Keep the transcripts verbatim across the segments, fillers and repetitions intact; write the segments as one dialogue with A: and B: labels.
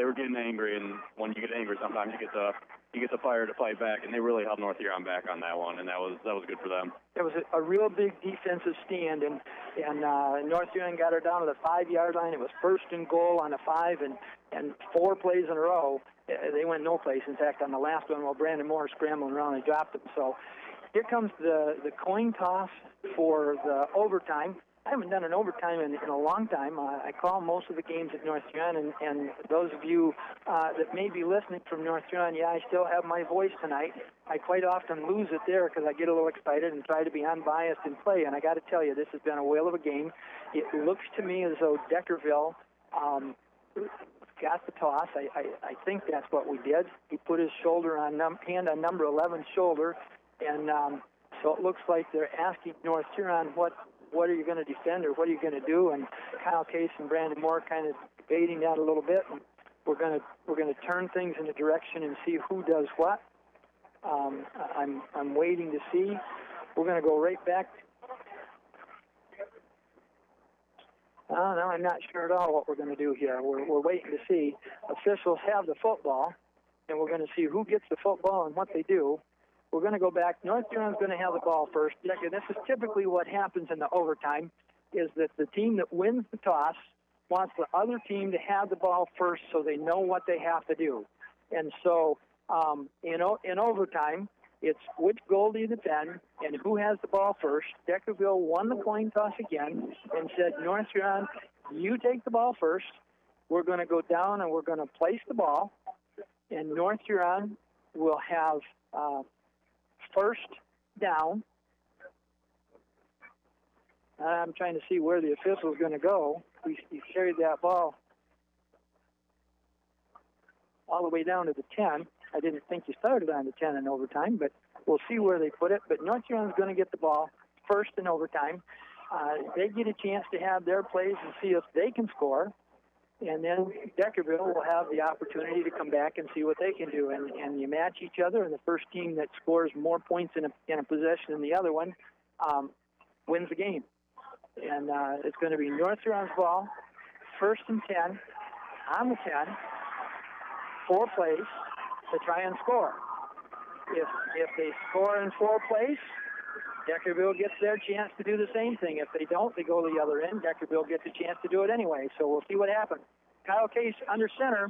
A: they were getting angry, and when you get angry, sometimes you get the you get the fire to fight back, and they really held North Huron back on that one, and that was that was good for them.
B: It was a, a real big defensive stand, and and uh, North Huron got her down to the five-yard line. It was first and goal on a five, and and four plays in a row, they went no place. In fact, on the last one, while Brandon Moore scrambling around, they dropped them. So here comes the the coin toss for the overtime. I haven't done an overtime in, in a long time. Uh, I call most of the games at North Huron, and, and those of you uh, that may be listening from North Huron, yeah, I still have my voice tonight. I quite often lose it there because I get a little excited and try to be unbiased in play, and I got to tell you, this has been a whale of a game. It looks to me as though Deckerville um, got the toss. I, I, I think that's what we did. He put his shoulder on num- hand on number eleven's shoulder, and um, so it looks like they're asking North Huron what what are you going to defend or what are you going to do? And Kyle Case and Brandon Moore kind of debating that a little bit. And we're going to we're going to turn things in a direction and see who does what. Um, I'm I'm waiting to see. We're going to go right back. Oh, no, I'm not sure at all what we're going to do here. We're we're waiting to see. Officials have the football, and we're going to see who gets the football and what they do. We're going to go back. North Huron's going to have the ball first. This is typically what happens in the overtime, is that the team that wins the toss wants the other team to have the ball first so they know what they have to do. And so um, in, o- in overtime, it's which goal do you defend and who has the ball first. Deckerville won the coin toss again and said, North Huron, you take the ball first. We're going to go down and we're going to place the ball. And North Huron will have uh, first down. I'm trying to see where the official is going to go. He, he carried that ball all the way down to the ten. I didn't think he started on the ten in overtime, but we'll see where they put it. But North Huron is going to get the ball first in overtime. Uh, they get a chance to have their plays and see if they can score. And then Deckerville will have the opportunity to come back and see what they can do. And, and you match each other, and the first team that scores more points in a, in a possession than the other one um, wins the game. And uh, it's going to be North Huron's ball, first and ten, on the ten, four plays to try and score. If if they score in four plays, Deckerville gets their chance to do the same thing. If they don't, they go to the other end. Deckerville gets a chance to do it anyway, so we'll see what happens. Kyle Case under center,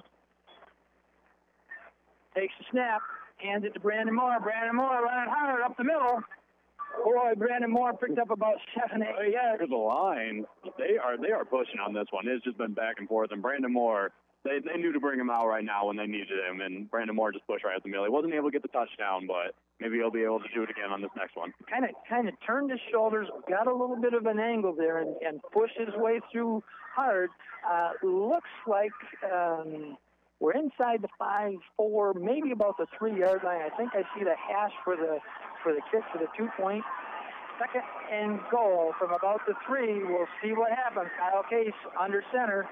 B: takes the snap, hands it to Brandon Moore. Brandon Moore running hard up the middle. Boy, Brandon Moore picked up about seven, eight yards.
A: To the line, they are they are pushing on this one. It's just been back and forth, and Brandon Moore, they they knew to bring him out right now when they needed him, and Brandon Moore just pushed right at the middle. He wasn't able to get the touchdown, but maybe he'll be able to do it again on this next one.
B: Kind of kind of turned his shoulders, got a little bit of an angle there, and, and pushed his way through hard. Uh, looks like um, we're inside the five, four, maybe about the three-yard line. I think I see the hash for the for the kick for the two-point. Second and goal from about the three. We'll see what happens. Kyle Case under center.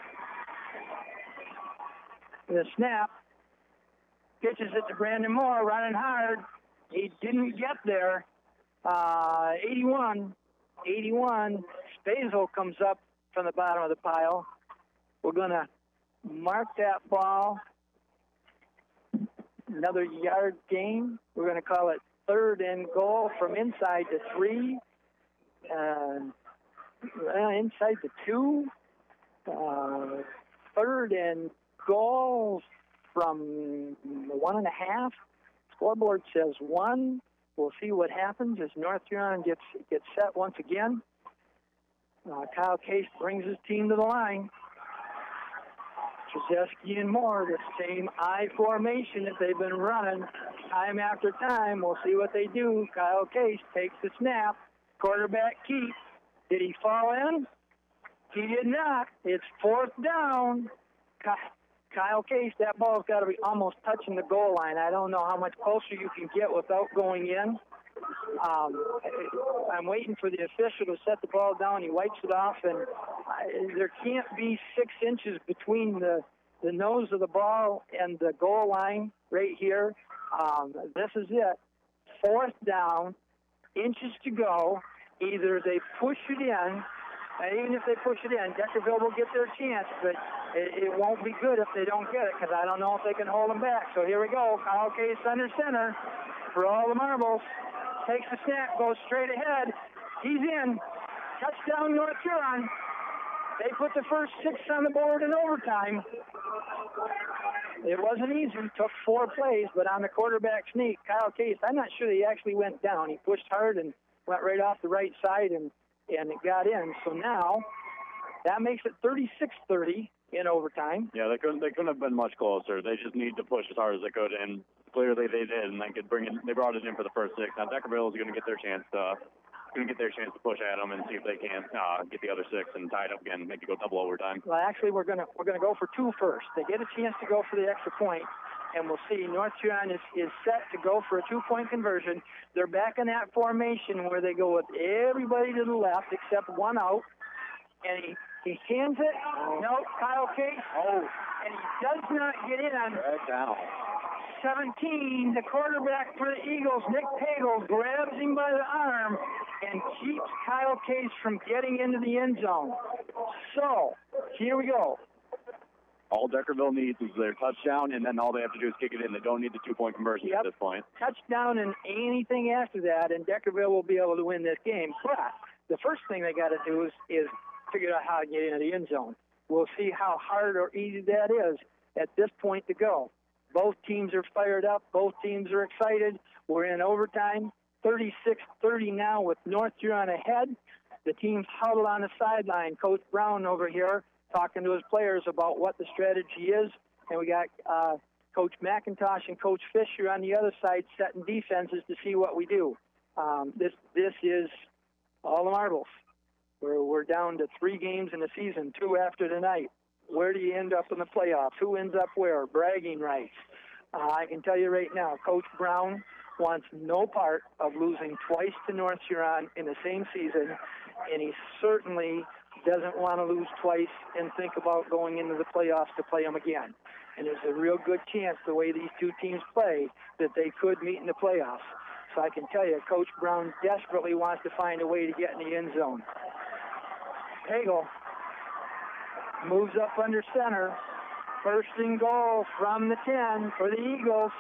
B: The snap. Pitches it to Brandon Moore, running hard. He didn't get there. Uh, eighty-one. eighty-one. Spazel comes up from the bottom of the pile. We're going to mark that ball. Another yard gain. We're going to call it third and goal from inside the three. Uh, uh, inside the two. Uh, third and goal from one and a half. Scoreboard says one. We'll see what happens as North Huron gets gets set once again. Uh, Kyle Case brings his team to the line. Krzyzewski and Moore, the same I formation that they've been running time after time. We'll see what they do. Kyle Case takes the snap. Quarterback Keith. Did he fall in? He did not. It's fourth down. Kyle Case, that ball's got to be almost touching the goal line. I don't know how much closer you can get without going in. Um, I'm waiting for the official to set the ball down. He wipes it off, and I, there can't be six inches between the, the nose of the ball and the goal line right here. Um, this is it. Fourth down, inches to go. Either they push it in And even if they push it in, Deckerville will get their chance, but it, it won't be good if they don't get it, because I don't know if they can hold them back. So here we go. Kyle Case under center for all the marbles. Takes the snap, goes straight ahead. He's in. Touchdown, North Huron. They put the first six on the board in overtime. It wasn't easy. It took four plays, but on the quarterback sneak, Kyle Case, I'm not sure he actually went down. He pushed hard and went right off the right side, and, and it got in. So now that makes it thirty-six thirty in overtime.
A: Yeah, they couldn't they couldn't have been much closer. They just need to push as hard as they could, and clearly they did, and they could bring it. They brought it in for the first six. Now Deckerville is going to get their chance to going to get their chance to push at them and see if they can uh, get the other six and tie it up again, make it go double overtime.
B: Well, actually, we're gonna we're gonna go for two first. They get a chance to go for the extra point, and we'll see. North Huron is, is set to go for a two-point conversion. They're back in that formation where they go with everybody to the left except one out, and he he hands it. Oh. No, Kyle Case.
A: Oh,
B: and he does not get in.
A: right down.
B: seventeen, the quarterback for the Eagles, Nick Pagel, grabs him by the arm and keeps Kyle Case from getting into the end zone. So, here we go.
A: All Deckerville needs is their touchdown, and then all they have to do is kick it in. They don't need the two-point conversion
B: Yep.
A: at this point.
B: Touchdown and anything after that, and Deckerville will be able to win this game. But the first thing they got to do is, is figure out how to get into the end zone. We'll see how hard or easy that is at this point to go. Both teams are fired up. Both teams are excited. We're in overtime, thirty-six thirty now with North Huron ahead. The team's huddled on the sideline. Coach Brown over here talking to his players about what the strategy is. And we got uh, Coach McIntosh and Coach Fisher on the other side setting defenses to see what we do. Um, this this is all the marbles. We're, we're down to three games in the season, two after tonight. Where do you end up in the playoffs? Who ends up where? Bragging rights. Uh, I can tell you right now, Coach Brown wants no part of losing twice to North Huron in the same season, and he certainly doesn't want to lose twice and think about going into the playoffs to play them again. And there's a real good chance, the way these two teams play, that they could meet in the playoffs. So I can tell you, Coach Brown desperately wants to find a way to get in the end zone. Pagel moves up under center. First and goal from the ten for the Eagles.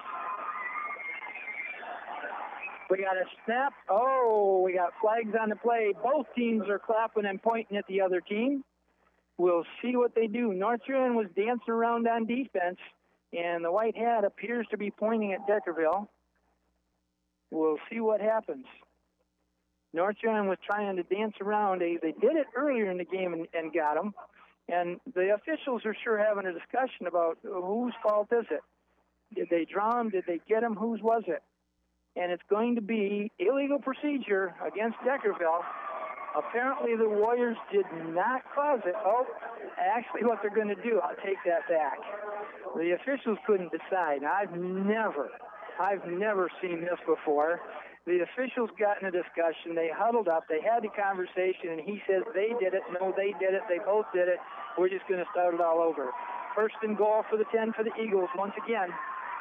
B: We got a snap. Oh, we got flags on the play. Both teams are clapping and pointing at the other team. We'll see what they do. North Huron was dancing around on defense, and the white hat appears to be pointing at Deckerville. We'll see what happens. North Huron was trying to dance around. They, they did it earlier in the game and, and got them. And the officials are sure having a discussion about whose fault is it. Did they draw him? Did they get him? Whose was it? And it's going to be illegal procedure against Deckerville. Apparently the Warriors did not cause it. Oh, actually what they're going to do, I'll take that back. The officials couldn't decide. I've never, I've never seen this before. The officials got in a discussion. They huddled up. They had the conversation, and he says they did it. No, they did it. They both did it. We're just going to start it all over. First and goal for the ten for the Eagles once again.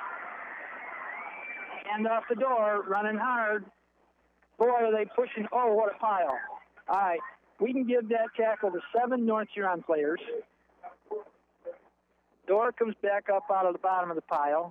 B: Hand off the door, running hard. Boy, are they pushing. Oh, what a pile. All right, we can give that tackle to seven North Huron players. Door comes back up out of the bottom of the pile.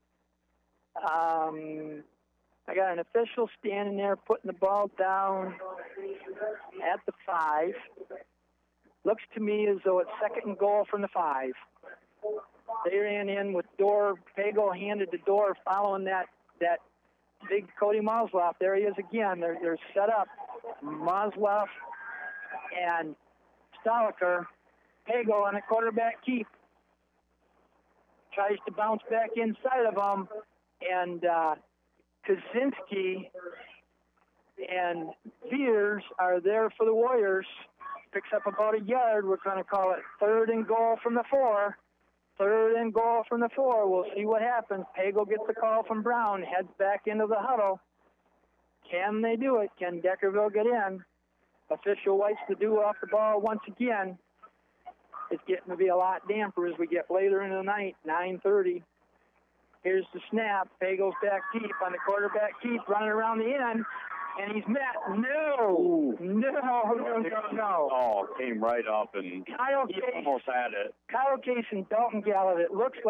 B: Um... I got an official standing there putting the ball down at the five. Looks to me as though it's second and goal from the five. They ran in with Dorr. Pagel handed the door following that that big Cody Mosloff. There he is again. They're, they're set up. Mosloff and Stoliker. Pagel on a quarterback keep. Tries to bounce back inside of him. And... Uh, Kaczynski and Veers are there for the Warriors. Picks up about a yard. We're going to call it third and goal from the four. Third and goal from the four. We'll see what happens. Pagel gets the call from Brown, heads back into the huddle. Can they do it? Can Deckerville get in? Official wipes the dew off the ball once again. It's getting to be a lot damper as we get later in the night, nine thirty. Here's the snap. Pagel's back deep on the quarterback keep, running around the end. and he's met. No, no, no, no, no.
A: Oh, came right up and
B: Kyle
A: he
B: Case,
A: almost had it.
B: Kyle Case and Dalton Gallup. It looks